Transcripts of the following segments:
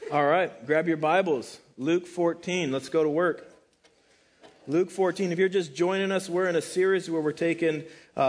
All right, grab your Bibles. Luke 14. Let's go to work. Luke 14. If you're just joining us, we're in a series where we're taking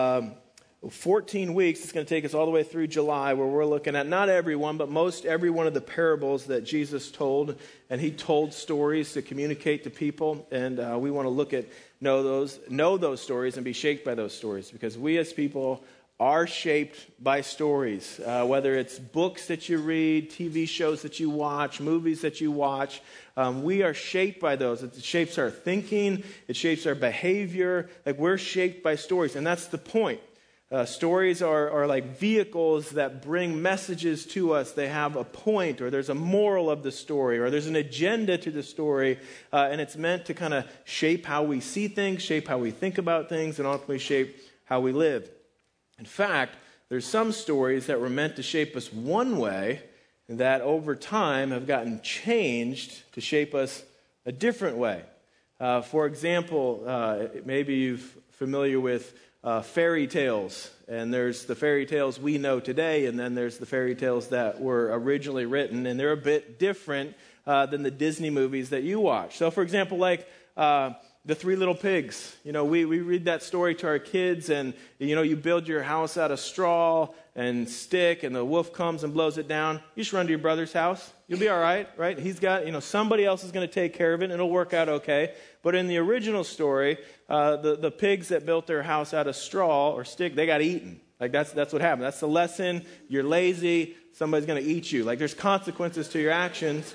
14 weeks. It's going to take us all the way through July, where we're looking at not every one, but most every one of the parables that Jesus told. And he told stories to communicate to people. And we want to look at know those stories and be shaped by those stories, because we as people are shaped by stories, whether it's books that you read, TV shows that you watch, movies that you watch. We are shaped by those. It shapes our thinking. It shapes our behavior. Like, we're shaped by stories, and that's the point. Stories are like vehicles that bring messages to us. They have a point, or there's a moral of the story, or there's an agenda to the story, and it's meant to kind of shape how we see things, shape how we think about things, and ultimately shape how we live. In fact, there's some stories that were meant to shape us one way that over time have gotten changed to shape us a different way. For example, maybe you're familiar with fairy tales, and there's the fairy tales we know today, and then there's the fairy tales that were originally written, and they're a bit different than the Disney movies that you watch. So, for example, like the Three Little Pigs. You know, we read that story to our kids, and, you know, you build your house out of straw and stick, and the wolf comes and blows it down. You just run to your brother's house. You'll be all right, right? He's got, somebody else is going to take care of it, and it'll work out okay. But in the original story, the pigs that built their house out of straw or stick, they got eaten. Like, that's what happened. That's the lesson. You're lazy. Somebody's going to eat you. Like, there's consequences to your actions.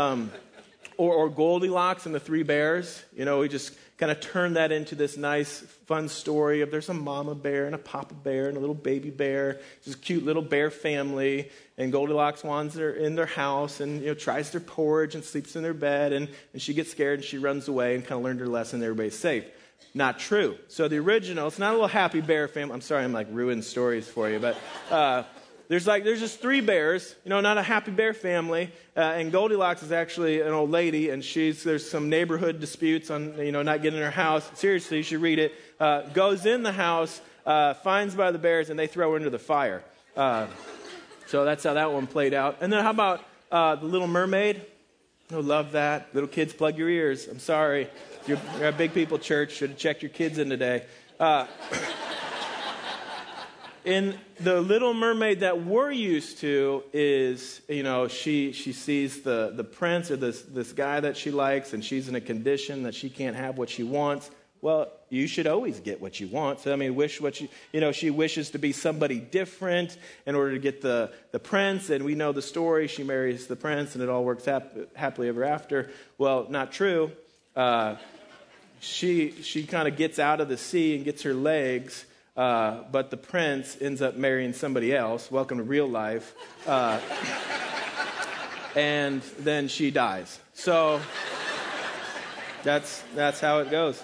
Or Goldilocks and the Three Bears. We just kind of turned that into this nice, fun story of there's a mama bear and a papa bear and a little baby bear. Just a cute little bear family. And Goldilocks wants her in their house and, tries their porridge and sleeps in their bed. And she gets scared and she runs away and kind of learned her lesson and everybody's safe. Not true. So the original, it's not a little happy bear family. I'm sorry, I'm like ruining stories for you, but there's just three bears, not a happy bear family. And Goldilocks is actually an old lady, and there's some neighborhood disputes on, not getting her house. Seriously, you should read it. Goes in the house, finds by the bears, and they throw her into the fire. So that's how that one played out. And then how about The Little Mermaid? Oh, love that. Little kids, plug your ears. I'm sorry. You're a big people church. Should have checked your kids in today. In The Little Mermaid that we're used to is, she sees the prince or this guy that she likes, and she's in a condition that she can't have what she wants. Well, you should always get what you want. So, she wishes to be somebody different in order to get the prince, and we know the story. She marries the prince, and it all works happily ever after. Well, not true. She kind of gets out of the sea and gets her legs. But the prince ends up marrying somebody else. Welcome to real life. And then she dies. So that's how it goes.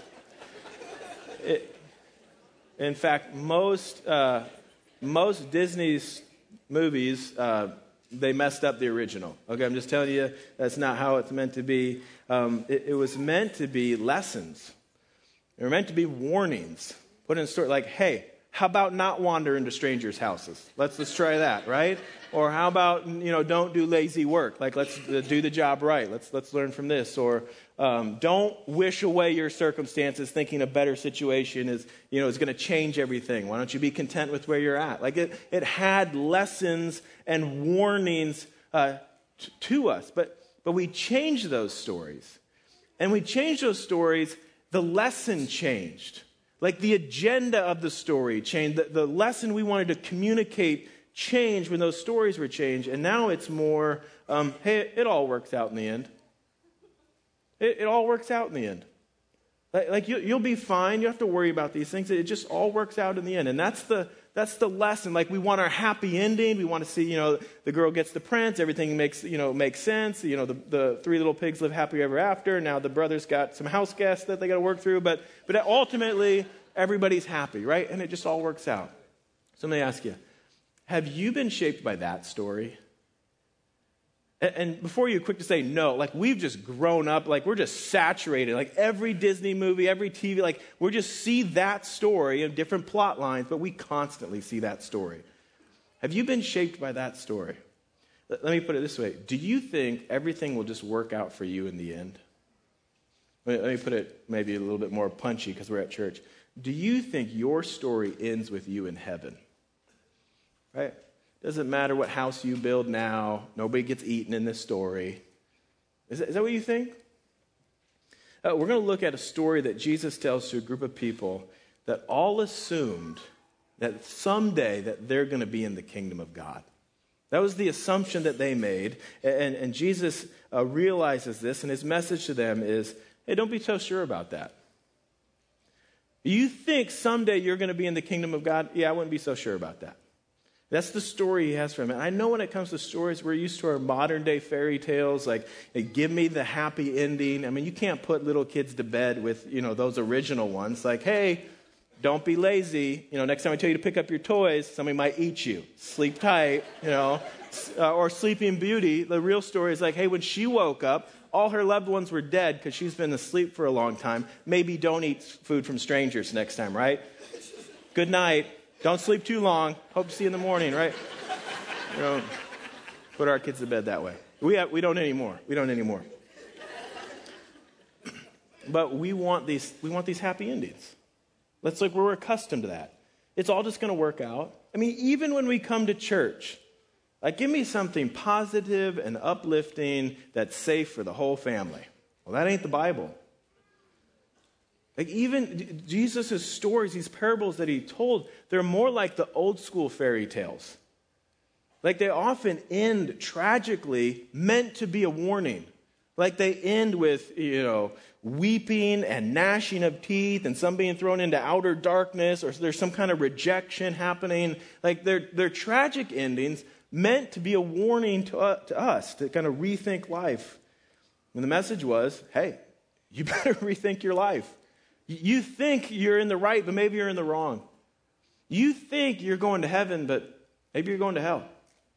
In fact, most Disney's movies, they messed up the original. Okay, I'm just telling you, that's not how it's meant to be. It was meant to be lessons. They were meant to be warnings. Put in a story like, hey, how about not wander into strangers' houses? Let's try that, right? Or how about, don't do lazy work? Like, let's do the job right. Let's learn from this. Or don't wish away your circumstances thinking a better situation is going to change everything. Why don't you be content with where you're at? Like, it had lessons and warnings to us. But we changed those stories. And we changed those stories, the lesson changed. Like, the agenda of the story changed. The lesson we wanted to communicate changed when those stories were changed. And now it's more, hey, it all works out in the end. It all works out in the end. Like you'll be fine. You don't have to worry about these things. It just all works out in the end. And that's the lesson. Like, we want our happy ending. We want to see, the girl gets the prince. Everything makes sense. The three little pigs live happy ever after. Now the brother's got some house guests that they got to work through. But ultimately, everybody's happy, right? And it just all works out. So let me ask you, have you been shaped by that story? And before you're quick to say no, like, we've just grown up, like, we're just saturated. Like, every Disney movie, every TV, like, we just see that story in different plot lines, but we constantly see that story. Have you been shaped by that story? Let me put it this way. Do you think everything will just work out for you in the end? Let me put it maybe a little bit more punchy because we're at church. Do you think your story ends with you in heaven? Right? Doesn't matter what house you build now. Nobody gets eaten in this story. Is that what you think? We're going to look at a story that Jesus tells to a group of people that all assumed that someday that they're going to be in the kingdom of God. That was the assumption that they made. And Jesus realizes this, and his message to them is, hey, don't be so sure about that. You think someday you're going to be in the kingdom of God? Yeah, I wouldn't be so sure about that. That's the story he has for him. And I know when it comes to stories, we're used to our modern day fairy tales, like, hey, give me the happy ending. I mean, you can't put little kids to bed with, those original ones. Like, hey, don't be lazy. Next time I tell you to pick up your toys, somebody might eat you. Sleep tight, or Sleeping Beauty. The real story is like, hey, when she woke up, all her loved ones were dead because she's been asleep for a long time. Maybe don't eat food from strangers next time, right? Good night. Don't sleep too long. Hope to see you in the morning, right? Put our kids to bed that way. We don't anymore. We don't anymore. But we want these happy endings. Let's look, we're accustomed to that. It's all just going to work out. I mean, even when we come to church, like, give me something positive and uplifting that's safe for the whole family. Well, that ain't the Bible. Like, even Jesus' stories, these parables that he told, they're more like the old school fairy tales. Like, they often end tragically, meant to be a warning. Like, they end with, weeping and gnashing of teeth and some being thrown into outer darkness, or there's some kind of rejection happening. Like, they're tragic endings meant to be a warning to us to kind of rethink life. And the message was, hey, you better rethink your life. You think you're in the right, but maybe you're in the wrong. You think you're going to heaven, but maybe you're going to hell.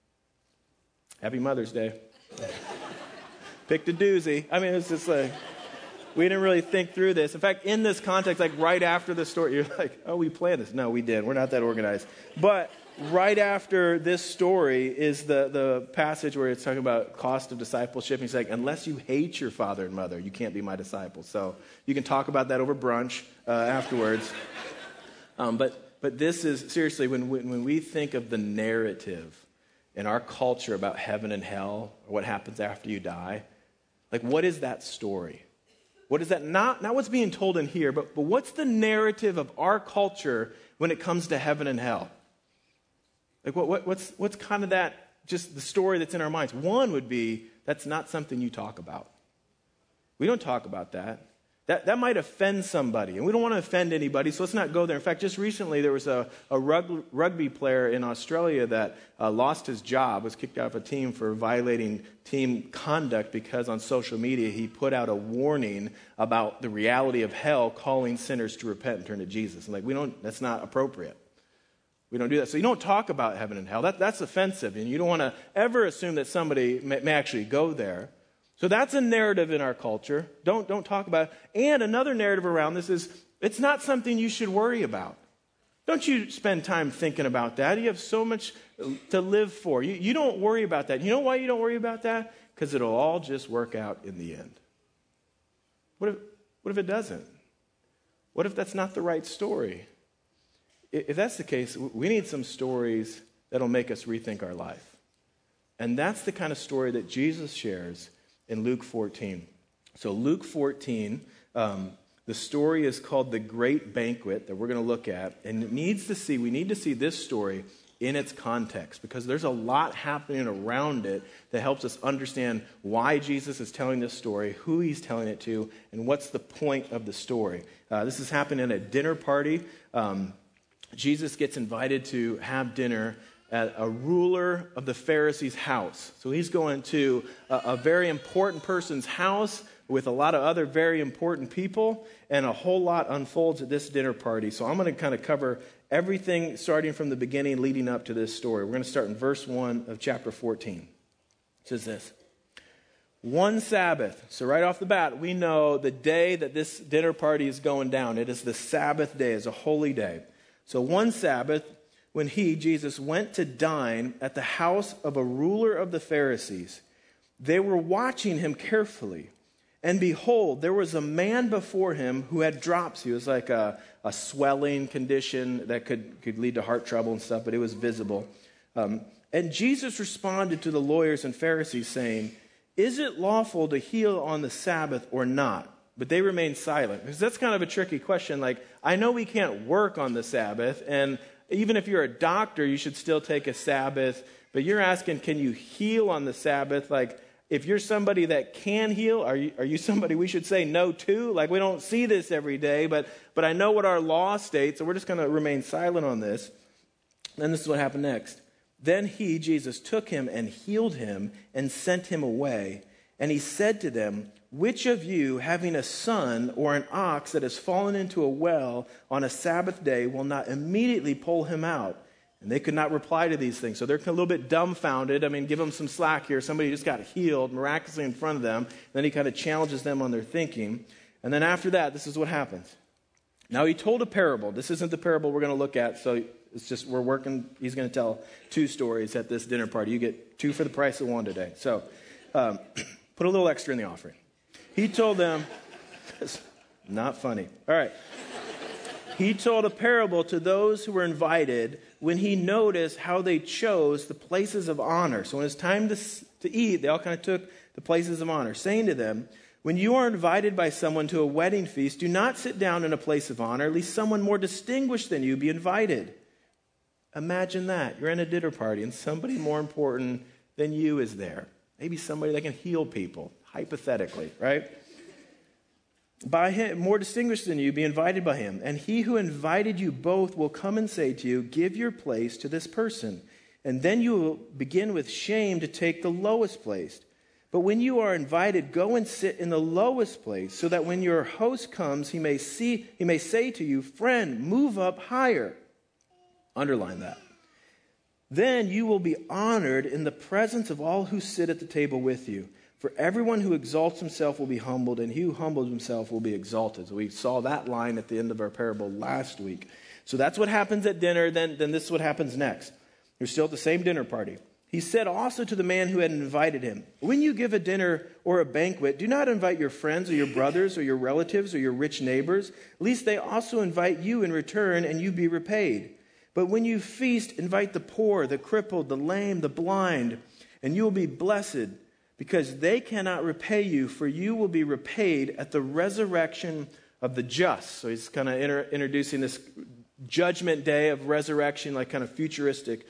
Happy Mother's Day. Picked a doozy. I mean, it's just like, we didn't really think through this. In fact, in this context, like right after the story, you're like, oh, we planned this. No, we didn't. We're not that organized. But right after this story is the passage where it's talking about cost of discipleship. He's like, unless you hate your father and mother, you can't be my disciple. So you can talk about that over brunch afterwards. But this is, seriously, when we think of the narrative in our culture about heaven and hell, or what happens after you die, like, what is that story? What is that? Not what's being told in here, but what's the narrative of our culture when it comes to heaven and hell? Like, what's kind of that, just the story that's in our minds? One would be, that's not something you talk about. We don't talk about that. That might offend somebody, and we don't want to offend anybody, so let's not go there. In fact, just recently there was a rugby player in Australia that lost his job, was kicked out of a team for violating team conduct because on social media he put out a warning about the reality of hell, calling sinners to repent and turn to Jesus. And that's not appropriate. We don't do that. So you don't talk about heaven and hell. That's offensive, and you don't want to ever assume that somebody may actually go there. So that's a narrative in our culture. Don't talk about it. And another narrative around this is, it's not something you should worry about. Don't you spend time thinking about that. You have so much to live for. You don't worry about that. You know why you don't worry about that? Because it'll all just work out in the end. What if it doesn't? What if that's not the right story? If that's the case, we need some stories that'll make us rethink our life. And that's the kind of story that Jesus shares in Luke 14. So Luke 14, the story is called The Great Banquet that we're going to look at. And we need to see this story in its context, because there's a lot happening around it that helps us understand why Jesus is telling this story, who he's telling it to, and what's the point of the story. This is happening at a dinner party. Jesus gets invited to have dinner at a ruler of the Pharisees' house. So he's going to a very important person's house with a lot of other very important people, and a whole lot unfolds at this dinner party. So I'm going to kind of cover everything starting from the beginning leading up to this story. We're going to start in verse 1 of chapter 14. It says this: one Sabbath. So right off the bat, we know the day that this dinner party is going down. It is the Sabbath day. It's a holy day. So one Sabbath, when he, Jesus, went to dine at the house of a ruler of the Pharisees, they were watching him carefully. And behold, there was a man before him who had dropsy. It was like a swelling condition that could lead to heart trouble and stuff, but it was visible. And Jesus responded to the lawyers and Pharisees, saying, "Is it lawful to heal on the Sabbath or not?" But they remained silent. Because that's kind of a tricky question. Like, I know we can't work on the Sabbath, and even if you're a doctor, you should still take a Sabbath. But you're asking, can you heal on the Sabbath? Like, if you're somebody that can heal, are you somebody we should say no to? Like, we don't see this every day, but I know what our law states, so we're just going to remain silent on this. Then this is what happened next. Then he, Jesus, took him and healed him and sent him away. And he said to them, "Which of you, having a son or an ox that has fallen into a well on a Sabbath day, will not immediately pull him out?" And they could not reply to these things. So they're a little bit dumbfounded. I mean, give them some slack here. Somebody just got healed miraculously in front of them. Then he kind of challenges them on their thinking. And then after that, this is what happens. Now he told a parable. This isn't the parable we're going to look at, so it's just he's going to tell two stories at this dinner party. You get two for the price of one today. So put a little extra in the offering. He told them, not funny. All right. He told a parable to those who were invited when he noticed how they chose the places of honor. So when it's time to eat, they all kind of took the places of honor, saying to them, "When you are invited by someone to a wedding feast, do not sit down in a place of honor, lest someone more distinguished than you be invited." Imagine that. You're in a dinner party and somebody more important than you is there. Maybe somebody that can heal people, hypothetically, right? By him, more distinguished than you, be invited by him. And he who invited you both will come and say to you, "Give your place to this person." And then you will begin with shame to take the lowest place. But when you are invited, go and sit in the lowest place, so that when your host comes, he may say to you, "Friend, move up higher." Underline that. Then you will be honored in the presence of all who sit at the table with you. For everyone who exalts himself will be humbled, and he who humbles himself will be exalted. So we saw that line at the end of our parable last week. So that's what happens at dinner. Then this is what happens next. You're still at the same dinner party. He said also to the man who had invited him, "When you give a dinner or a banquet, do not invite your friends or your brothers or your relatives or your rich neighbors, lest they also invite you in return and you be repaid. But when you feast, invite the poor, the crippled, the lame, the blind, and you will be blessed, because they cannot repay you, for you will be repaid at the resurrection of the just." So he's kind of introducing this judgment day of resurrection, like kind of futuristic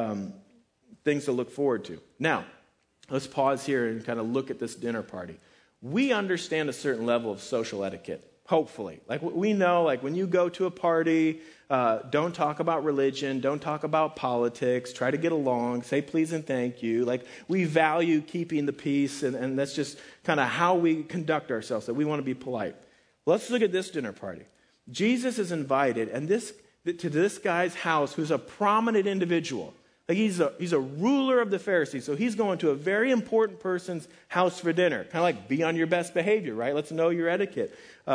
things to look forward to. Now, let's pause here and kind of look at this dinner party. We understand a certain level of social etiquette, hopefully. Like, we know, like, when you go to a party, don't talk about religion, don't talk about politics, try to get along, say please and thank you. Like, we value keeping the peace, and that's just kind of how we conduct ourselves, that we want to be polite. Let's look at this dinner party. Jesus is invited, and to this guy's house, who's a prominent individual. Like, he's a ruler of the Pharisees, so he's going to a very important person's house for dinner. Kind of like, be on your best behavior, right? Let's know your etiquette.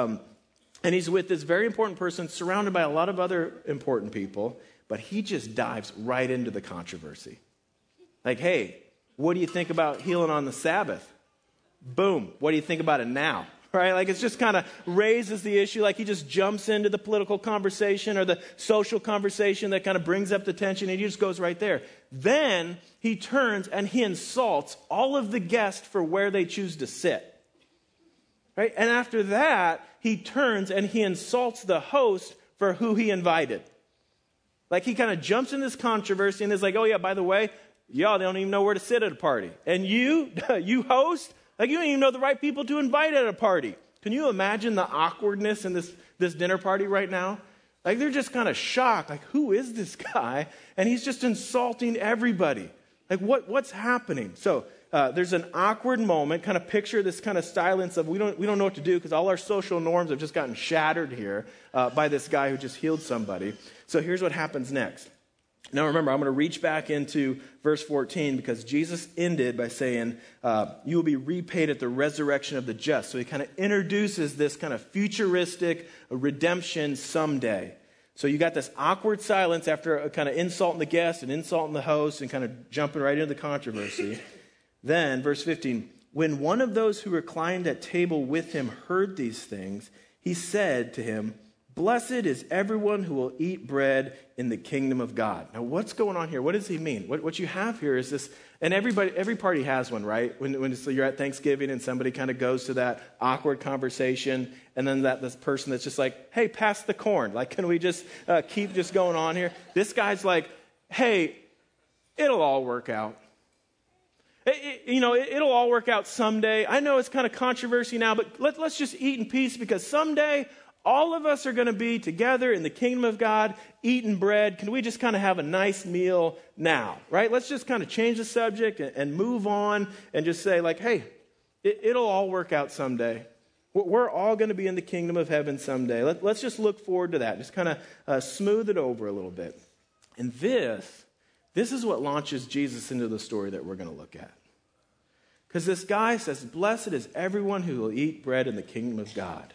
And he's with this very important person, surrounded by a lot of other important people, but he just dives right into the controversy. Like, "Hey, what do you think about healing on the Sabbath?" Boom. What do you think about it now? Right? Like, it just kind of raises the issue. Like, he just jumps into the political conversation or the social conversation that kind of brings up the tension, and he just goes right there. Then he turns and he insults all of the guests for where they choose to sit. Right? And after that, he turns and he insults the host for who he invited. Like, he kind of jumps in this controversy and is like, "Oh yeah, by the way, y'all don't even know where to sit at a party. And you host, like, you don't even know the right people to invite at a party." Can you imagine the awkwardness in this dinner party right now? Like, they're just kind of shocked. Like, who is this guy? And he's just insulting everybody. Like, what's happening? So there's an awkward moment. Kind of picture this kind of silence of we don't know what to do, because all our social norms have just gotten shattered here by this guy who just healed somebody. So here's what happens next. Now remember, I'm going to reach back into verse 14, because Jesus ended by saying, "You will be repaid at the resurrection of the just." So he kind of introduces this kind of futuristic redemption someday. So you got this awkward silence after a kind of insulting the guest and insulting the host and kind of jumping right into the controversy. Then, verse 15, when one of those who reclined at table with him heard these things, he said to him, blessed is everyone who will eat bread in the kingdom of God. Now, what's going on here? What does he mean? What you have here is this, and every party has one, right? When you're at Thanksgiving and somebody kind of goes to that awkward conversation, and then this person that's just like, hey, pass the corn. Like, can we just keep just going on here? This guy's like, hey, it'll all work out. It'll all work out someday. I know it's kind of controversy now, but let's just eat in peace because someday all of us are going to be together in the kingdom of God, eating bread. Can we just kind of have a nice meal now, right? Let's just kind of change the subject and move on and just say like, hey, it'll all work out someday. We're all going to be in the kingdom of heaven someday. Let's just look forward to that. Just kind of smooth it over a little bit. And this is what launches Jesus into the story that we're going to look at. Because this guy says, blessed is everyone who will eat bread in the kingdom of God.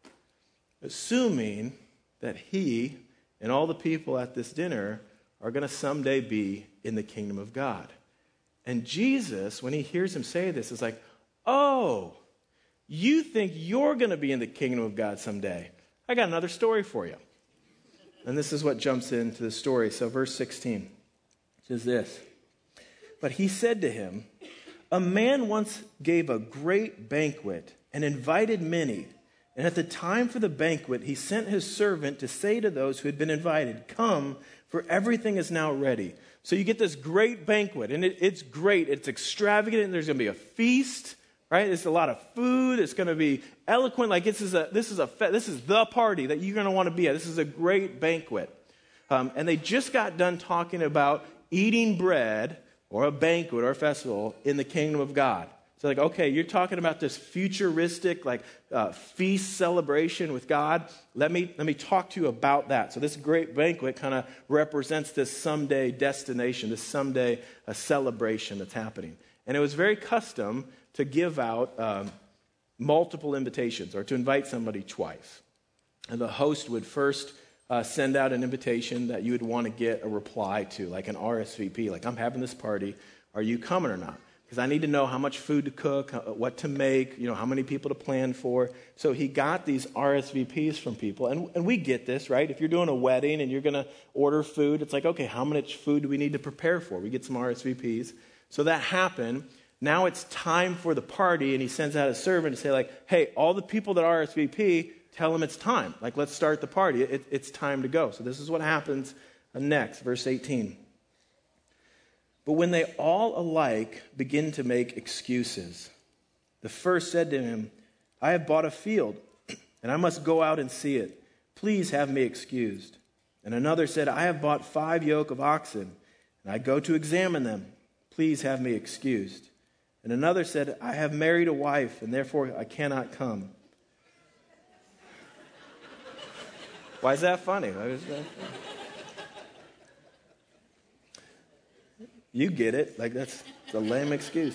Assuming that he and all the people at this dinner are going to someday be in the kingdom of God. And Jesus, when he hears him say this, is like, oh, you think you're going to be in the kingdom of God someday? I got another story for you. And this is what jumps into the story. So verse 16 says this. But he said to him, a man once gave a great banquet and invited many. And at the time for the banquet, he sent his servant to say to those who had been invited, come, for everything is now ready. So you get this great banquet, and it's great. It's extravagant, and there's going to be a feast, right? There's a lot of food. It's going to be eloquent. Like this is the party that you're going to want to be at. This is a great banquet. And they just got done talking about eating bread or a banquet or a festival in the kingdom of God. So like, okay, you're talking about this futuristic feast celebration with God. Let me talk to you about that. So this great banquet kind of represents this someday destination, this someday celebration that's happening. And it was very custom to give out multiple invitations or to invite somebody twice. And the host would first send out an invitation that you would want to get a reply to, like an RSVP, like I'm having this party. Are you coming or not? Because I need to know how much food to cook, what to make, how many people to plan for. So he got these RSVPs from people. And we get this, right? If you're doing a wedding and you're going to order food, it's like, okay, how much food do we need to prepare for? We get some RSVPs. So that happened. Now it's time for the party, and he sends out a servant to say, like, hey, all the people that RSVP, tell them it's time. Like, let's start the party. It's time to go. So this is what happens next, verse 18. But when they all alike begin to make excuses, the first said to him, I have bought a field, and I must go out and see it. Please have me excused. And another said, I have bought 5 yoke of oxen, and I go to examine them. Please have me excused. And another said, I have married a wife, and therefore I cannot come. Why is that funny? You get it. Like, that's a lame excuse.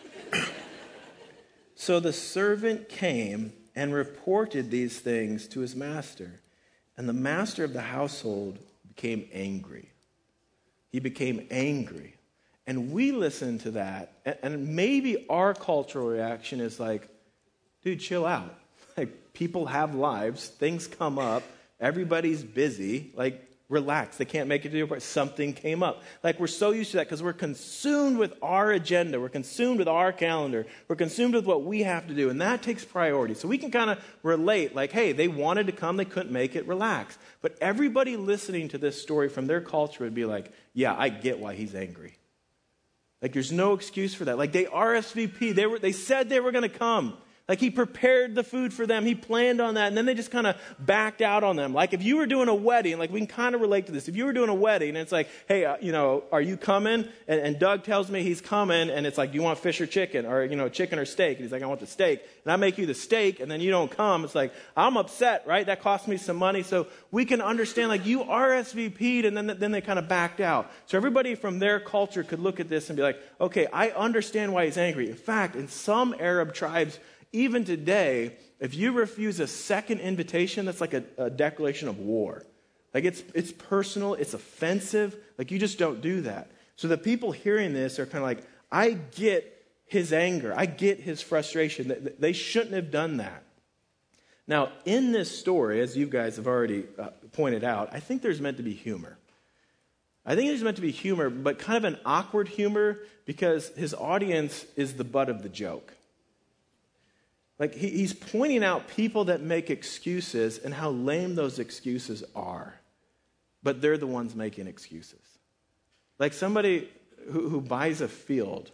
So the servant came and reported these things to his master. And the master of the household became angry. He became angry. And we listen to that, and maybe our cultural reaction is like, dude, chill out. Like, people have lives. Things come up. Everybody's busy. Like, relax. They can't make it to your part. Something came up. Like, we're so used to that because we're consumed with our agenda. We're consumed with our calendar. We're consumed with what we have to do, and that takes priority. So we can kind of relate, like, hey, they wanted to come. They couldn't make it. Relax. But everybody listening to this story from their culture would be like, yeah, I get why he's angry. Like, there's no excuse for that. Like, they RSVP. They said they were going to come. Like, he prepared the food for them. He planned on that. And then they just kind of backed out on them. Like, if you were doing a wedding, like, we can kind of relate to this. If you were doing a wedding and it's like, hey, are you coming? And Doug tells me he's coming. And it's like, do you want fish or chicken? Or, chicken or steak? And he's like, I want the steak. And I make you the steak. And then you don't come. It's like, I'm upset, right? That cost me some money. So we can understand, like, you RSVP'd and then they kind of backed out. So everybody from their culture could look at this and be like, okay, I understand why he's angry. In fact, in some Arab tribes, even today, if you refuse a second invitation, that's like a declaration of war. Like it's personal, it's offensive. Like you just don't do that. So the people hearing this are kind of like, I get his anger. I get his frustration. They shouldn't have done that. Now, in this story, as you guys have already pointed out, I think there's meant to be humor. I think there's meant to be humor, but kind of an awkward humor because his audience is the butt of the joke. Like he's pointing out people that make excuses and how lame those excuses are. But they're the ones making excuses. Like somebody who buys a field,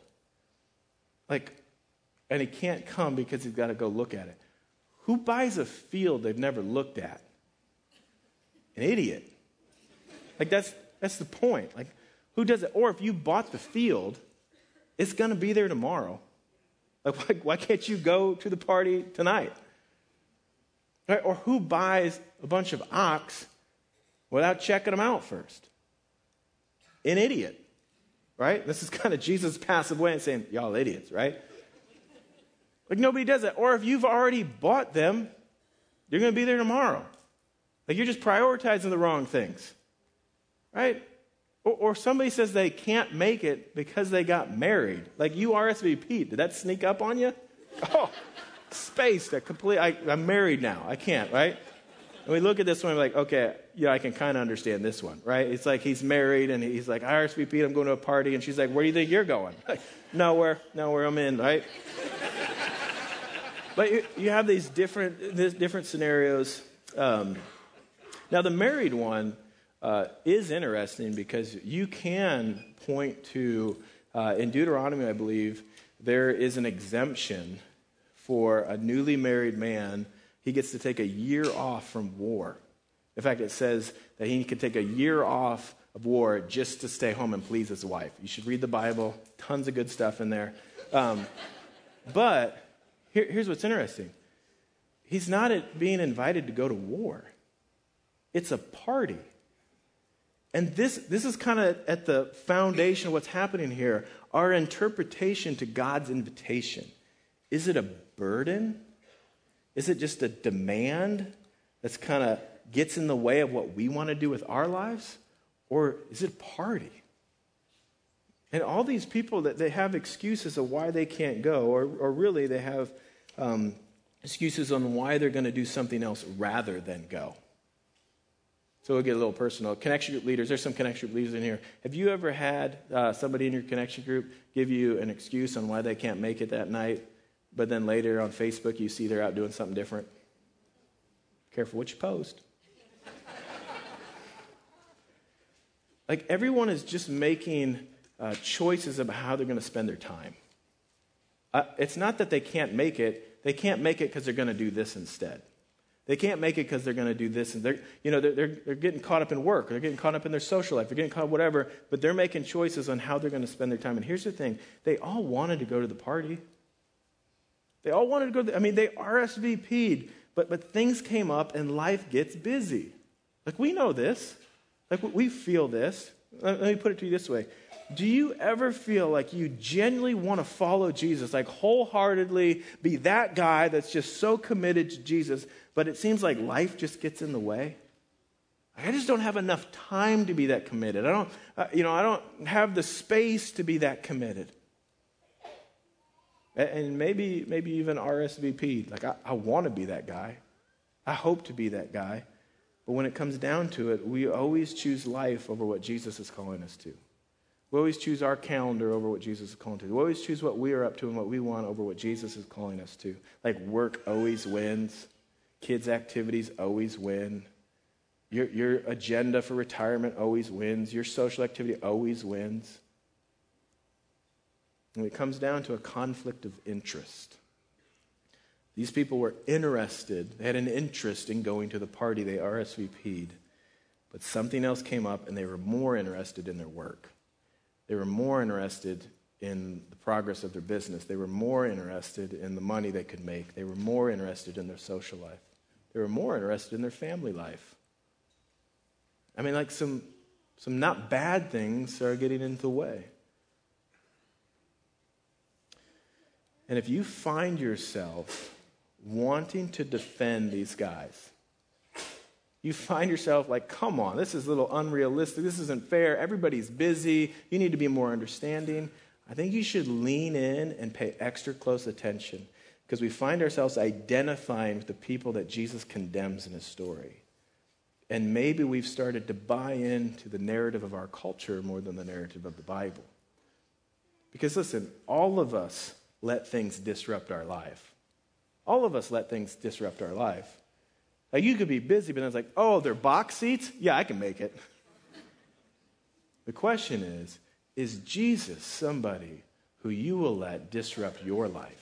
and he can't come because he's got to go look at it. Who buys a field they've never looked at? An idiot. Like that's the point. Like who does it? Or if you bought the field, it's going to be there tomorrow. Like why can't you go to the party tonight? Right? Or who buys a bunch of ox without checking them out first? An idiot. Right? This is kind of Jesus' passive way of saying, y'all idiots, right? Like nobody does that. Or if you've already bought them, you're going to be there tomorrow. Like you're just prioritizing the wrong things. Right? Or somebody says they can't make it because they got married. Like you RSVP'd. Did that sneak up on you? Oh, spaced. I'm married now. I can't, right? And we look at this one and we're like, okay, yeah, I can kind of understand this one, right? It's like he's married and he's like, I RSVP'd, I'm going to a party. And she's like, where do you think you're going? Like, nowhere, I'm in, right? But you have these different scenarios. Now, the married one is interesting because you can point to, in Deuteronomy, I believe, there is an exemption for a newly married man. He gets to take a year off from war. In fact, it says that he can take a year off of war just to stay home and please his wife. You should read the Bible. Tons of good stuff in there. But here's what's interesting. He's not being invited to go to war. It's a party. And this is kind of at the foundation of what's happening here. Our interpretation to God's invitation. Is it a burden? Is it just a demand that's kind of gets in the way of what we want to do with our lives? Or is it a party? And all these people, that they have excuses of why they can't go, or really they have excuses on why they're going to do something else rather than go. So we'll get a little personal. Connection group leaders, there's some connection group leaders in here. Have you ever had somebody in your connection group give you an excuse on why they can't make it that night, but then later on Facebook you see they're out doing something different? Careful what you post. Like everyone is just making choices about how they're going to spend their time. It's not that they can't make it. They can't make it because they're going to do this instead. They can't make it because they're going to do this. And they're getting caught up in work. Or they're getting caught up in their social life. They're getting caught up whatever. But they're making choices on how they're going to spend their time. And here's the thing. They all wanted to go to the party. They all wanted to go. They RSVP'd. But things came up and life gets busy. Like we know this. Like we feel this. Let me put it to you this way. Do you ever feel like you genuinely want to follow Jesus, like wholeheartedly be that guy that's just so committed to Jesus, but it seems like life just gets in the way? I just don't have enough time to be that committed. I don't have the space to be that committed. And maybe even RSVP. Like I want to be that guy. I hope to be that guy. But when it comes down to it, we always choose life over what Jesus is calling us to. We always choose our calendar over what Jesus is calling to. We always choose what we are up to and what we want over what Jesus is calling us to. Like work always wins. Kids' activities always win. Your agenda for retirement always wins. Your social activity always wins. And it comes down to a conflict of interest. These people were interested. They had an interest in going to the party. They RSVP'd. But something else came up and they were more interested in their work. They were more interested in the progress of their business. They were more interested in the money they could make. They were more interested in their social life. They were more interested in their family life. Like some not bad things are getting in the way. And if you find yourself wanting to defend these guys, you find yourself like, come on, this is a little unrealistic. This isn't fair. Everybody's busy. You need to be more understanding. I think you should lean in and pay extra close attention because we find ourselves identifying with the people that Jesus condemns in his story. And maybe we've started to buy into the narrative of our culture more than the narrative of the Bible. Because listen, all of us let things disrupt our life. All of us let things disrupt our life. Like you could be busy, but then it's like, oh, they're box seats? Yeah, I can make it. The question is Jesus somebody who you will let disrupt your life?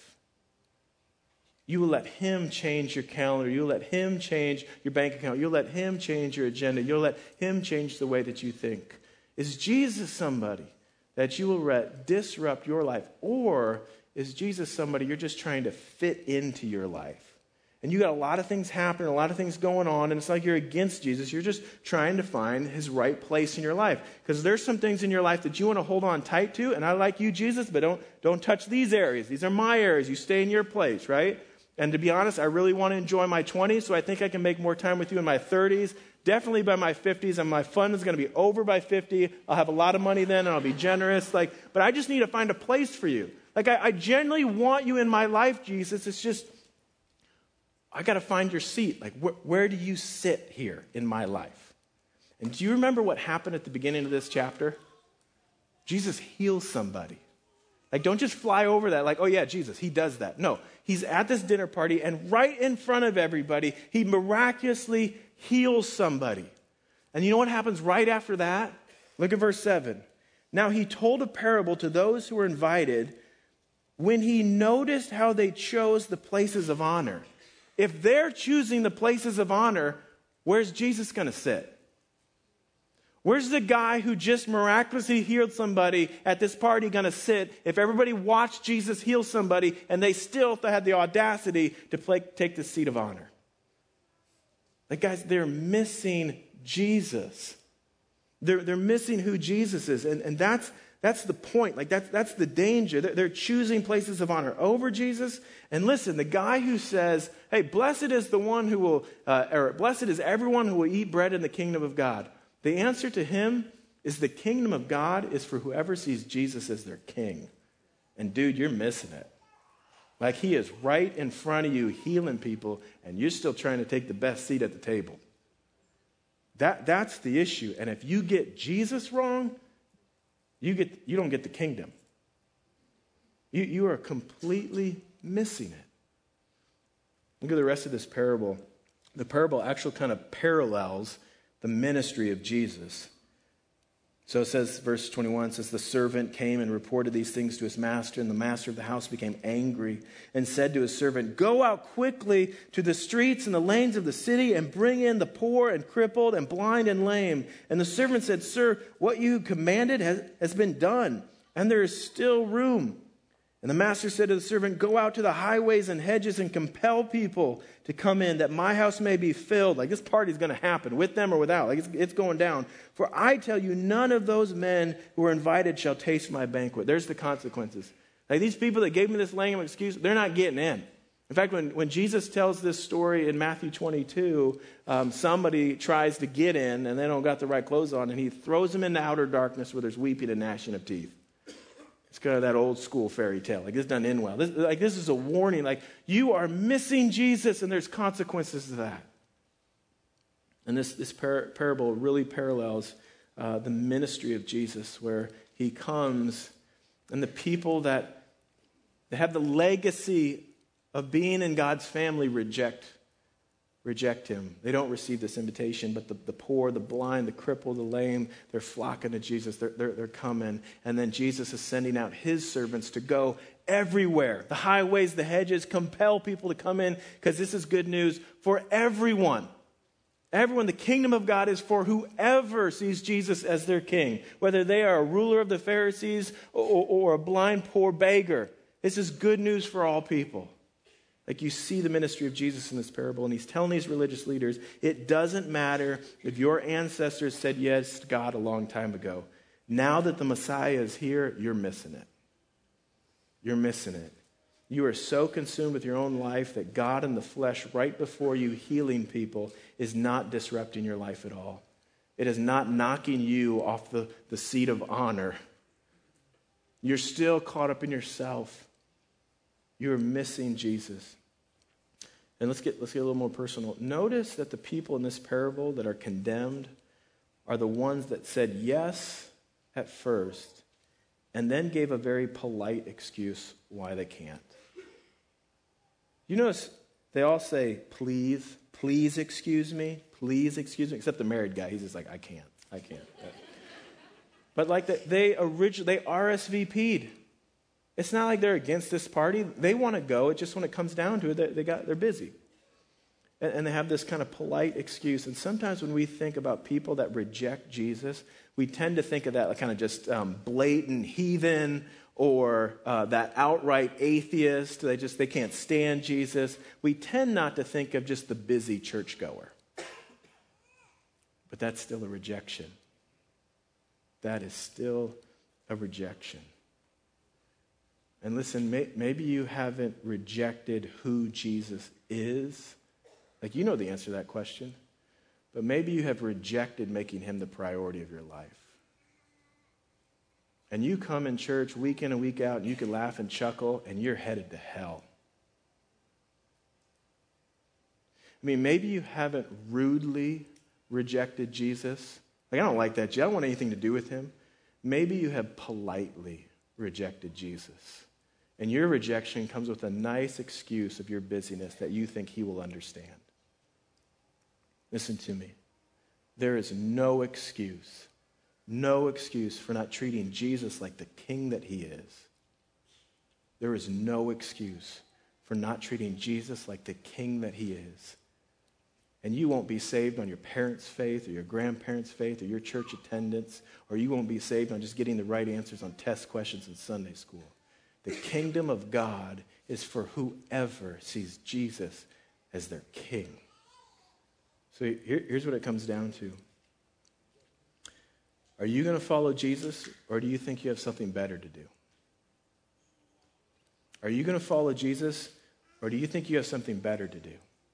You will let him change your calendar. You'll let him change your bank account. You'll let him change your agenda. You'll let him change the way that you think. Is Jesus somebody that you will let disrupt your life? Or is Jesus somebody you're just trying to fit into your life? And you got a lot of things happening, a lot of things going on, and it's like you're against Jesus. You're just trying to find his right place in your life. Because there's some things in your life that you want to hold on tight to, and I like you, Jesus, but don't touch these areas. These are my areas. You stay in your place, right? And to be honest, I really want to enjoy my 20s, so I think I can make more time with you in my 30s. Definitely by my 50s, and my fun is going to be over by 50. I'll have a lot of money then, and I'll be generous. But I just need to find a place for you. I genuinely want you in my life, Jesus. It's just, I got to find your seat. Where do you sit here in my life? And do you remember what happened at the beginning of this chapter? Jesus heals somebody. Don't just fly over that oh yeah, Jesus, he does that. No, he's at this dinner party, and right in front of everybody, he miraculously heals somebody. And you know what happens right after that? Look at verse 7. Now he told a parable to those who were invited when he noticed how they chose the places of honor. If they're choosing the places of honor, where's Jesus going to sit? Where's the guy who just miraculously healed somebody at this party going to sit if everybody watched Jesus heal somebody and they still had the audacity to take the seat of honor? Guys, they're missing Jesus. They're missing who Jesus is. And that's the point. That's the danger. They're choosing places of honor over Jesus. And listen, the guy who says, hey, blessed is the one who will, or blessed is everyone who will eat bread in the kingdom of God. The answer to him is the kingdom of God is for whoever sees Jesus as their king. And dude, you're missing it. He is right in front of you healing people, and you're still trying to take the best seat at the table. That's the issue. And if you get Jesus wrong, you don't get the kingdom. You are completely missing it. Look at the rest of this parable. The parable actually kind of parallels the ministry of Jesus. So it says, verse 21 says, the servant came and reported these things to his master, and the master of the house became angry and said to his servant, go out quickly to the streets and the lanes of the city and bring in the poor and crippled and blind and lame. And the servant said, sir, what you commanded has been done, and there is still room. And the master said to the servant, go out to the highways and hedges and compel people to come in, that my house may be filled. This party's going to happen, with them or without. It's going down. For I tell you, none of those men who are invited shall taste my banquet. There's the consequences. These people that gave me this lame excuse, they're not getting in. In fact, when Jesus tells this story in Matthew 22, somebody tries to get in, and they don't got the right clothes on, and he throws them into outer darkness where there's weeping and gnashing of teeth. It's kind of that old school fairy tale. This doesn't end well. This is a warning. You are missing Jesus, and there's consequences to that. And this parable really parallels the ministry of Jesus, where he comes, and the people that have the legacy of being in God's family reject him. They don't receive this invitation, but the poor, the blind, the crippled, the lame, they're flocking to Jesus. They're coming. And then Jesus is sending out his servants to go everywhere. The highways, the hedges, compel people to come in, because this is good news for everyone. Everyone, the kingdom of God is for whoever sees Jesus as their king, whether they are a ruler of the Pharisees or a blind, poor beggar. This is good news for all people. You see the ministry of Jesus in this parable, and he's telling these religious leaders, it doesn't matter if your ancestors said yes to God a long time ago. Now that the Messiah is here, you're missing it. You're missing it. You are so consumed with your own life that God in the flesh right before you healing people is not disrupting your life at all. It is not knocking you off the seat of honor. You're still caught up in yourself. You are missing Jesus. And let's get a little more personal. Notice that the people in this parable that are condemned are the ones that said yes at first and then gave a very polite excuse why they can't. You notice they all say, please excuse me, except the married guy. He's just like, I can't. But like they RSVP'd. It's not like they're against this party. They want to go. It just when it comes down to it, they're busy. And they have this kind of polite excuse. And sometimes when we think about people that reject Jesus, we tend to think of that like kind of just blatant heathen or that outright atheist. They can't stand Jesus. We tend not to think of just the busy churchgoer. But that's still a rejection. That is still a rejection. And listen, maybe you haven't rejected who Jesus is. Like, you know the answer to that question. But maybe you have rejected making him the priority of your life. And you come in church week in and week out, and you can laugh and chuckle, and you're headed to hell. I mean, maybe you haven't rudely rejected Jesus. Like, I don't like that. I don't want anything to do with him. Maybe you have politely rejected Jesus. And your rejection comes with a nice excuse of your busyness that you think he will understand. Listen to me. There is no excuse for not treating Jesus like the king that he is. There is no excuse for not treating Jesus like the king that he is. And you won't be saved on your parents' faith or your grandparents' faith or your church attendance, or you won't be saved on just getting the right answers on test questions in Sunday school. The kingdom of God is for whoever sees Jesus as their king. So here's what it comes down to. Are you going to follow Jesus, or do you think you have something better to do? Are you going to follow Jesus, or do you think you have something better to do?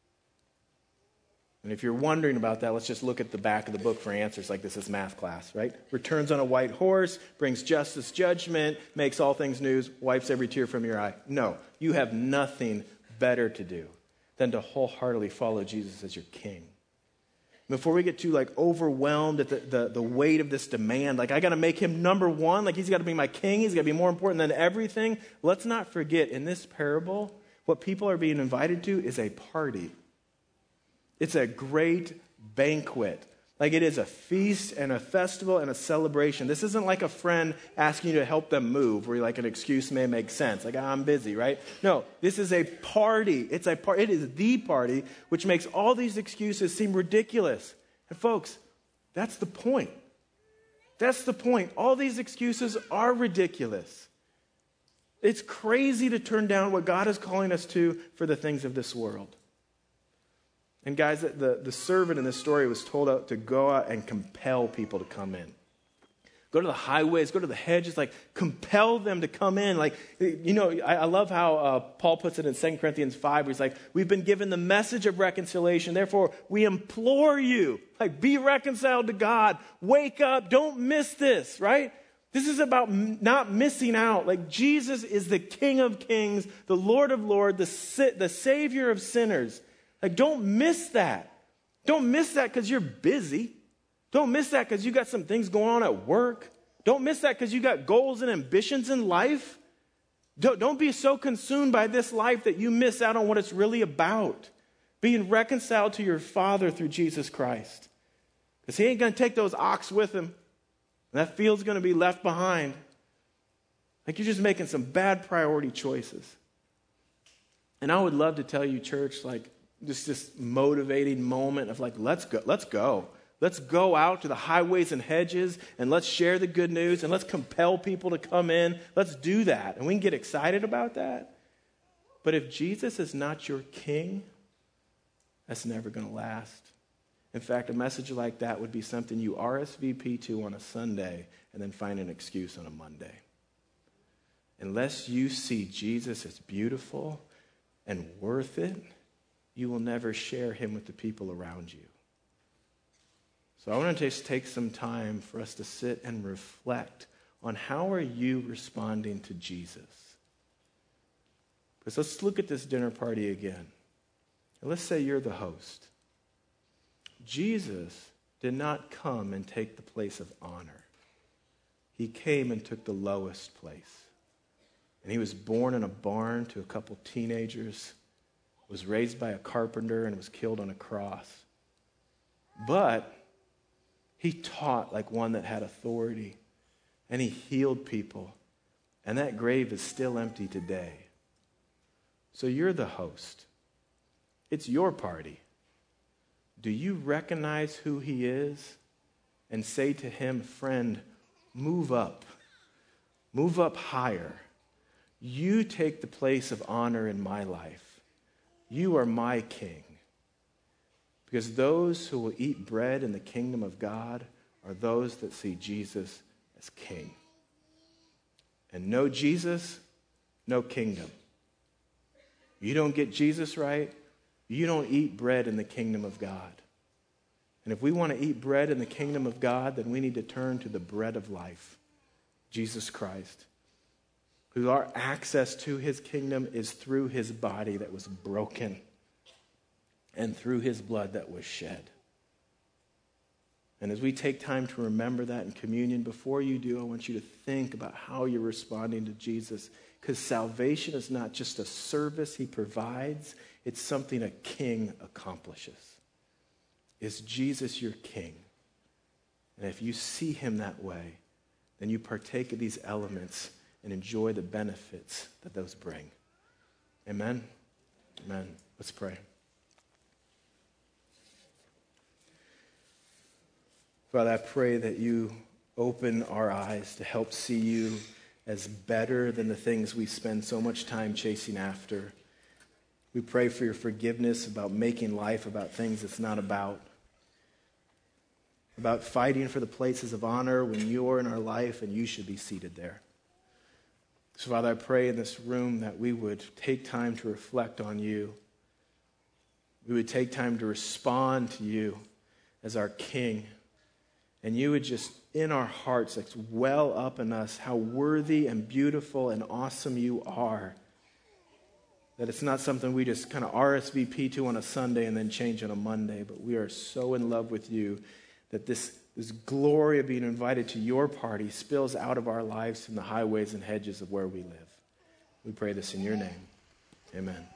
And if you're wondering about that, let's just look at the back of the book for answers like this is math class, right? Returns on a white horse, brings justice, judgment, makes all things new, wipes every tear from your eye. No, you have nothing better to do than to wholeheartedly follow Jesus as your king. Before we get too overwhelmed at the weight of this demand, I got to make him number one, he's got to be my king, he's got to be more important than everything. Let's not forget, in this parable, what people are being invited to is a party. It's a great banquet. It is a feast and a festival and a celebration. This isn't like a friend asking you to help them move, where an excuse may make sense. I'm busy, right? No, this is a party. It is the party, which makes all these excuses seem ridiculous. And folks, that's the point. That's the point. All these excuses are ridiculous. It's crazy to turn down what God is calling us to for the things of this world. And guys, the servant in this story was told out to go out and compel people to come in. Go to the highways, go to the hedges, compel them to come in. I love how Paul puts it in 2 Corinthians 5, where he's we've been given the message of reconciliation, therefore we implore you, be reconciled to God, wake up, don't miss this, right? This is about not missing out. Jesus is the King of Kings, the Lord of Lords, the Savior of sinners. Don't miss that. Don't miss that because you're busy. Don't miss that because you got some things going on at work. Don't miss that because you got goals and ambitions in life. Don't be so consumed by this life that you miss out on what it's really about. Being reconciled to your Father through Jesus Christ. Because he ain't going to take those ox with him. And that field's going to be left behind. You're just making some bad priority choices. And I would love to tell you, church, just this motivating moment of let's go. Let's go out to the highways and hedges and let's share the good news and let's compel people to come in. Let's do that. And we can get excited about that. But if Jesus is not your king, that's never going to last. In fact, a message like that would be something you RSVP to on a Sunday and then find an excuse on a Monday. unless you see Jesus as beautiful and worth it, you will never share him with the people around you. So I want to just take some time for us to sit and reflect on how are you responding to Jesus. Because let's look at this dinner party again. And let's say you're the host. Jesus did not come and take the place of honor. He came and took the lowest place. And he was born in a barn to a couple teenagers, was raised by a carpenter, and was killed on a cross. But he taught like one that had authority, and he healed people, and that grave is still empty today. So you're the host. It's your party. Do you recognize who he is and say to him, friend, move up higher. You take the place of honor in my life. You are my king. Because those who will eat bread in the kingdom of God are those that see Jesus as king. And no Jesus, no kingdom. You don't get Jesus right, you don't eat bread in the kingdom of God. And if we want to eat bread in the kingdom of God, then we need to turn to the bread of life, Jesus Christ, who our access to his kingdom is through his body that was broken and through his blood that was shed. And as we take time to remember that in communion, before you do, I want you to think about how you're responding to Jesus, because salvation is not just a service he provides, it's something a king accomplishes. Is Jesus your king? And if you see him that way, then you partake of these elements and enjoy the benefits that those bring. Amen? Amen. Let's pray. Father, I pray that you open our eyes to help see you as better than the things we spend so much time chasing after. We pray for your forgiveness about making life about things it's not about fighting for the places of honor when you're in our life and you should be seated there. So, Father, I pray in this room that we would take time to reflect on you. We would take time to respond to you as our King. And you would just, in our hearts, like well up in us how worthy and beautiful and awesome you are. That it's not something we just kind of RSVP to on a Sunday and then change on a Monday, but we are so in love with you that this glory of being invited to your party spills out of our lives from the highways and hedges of where we live. We pray this in your name. Amen.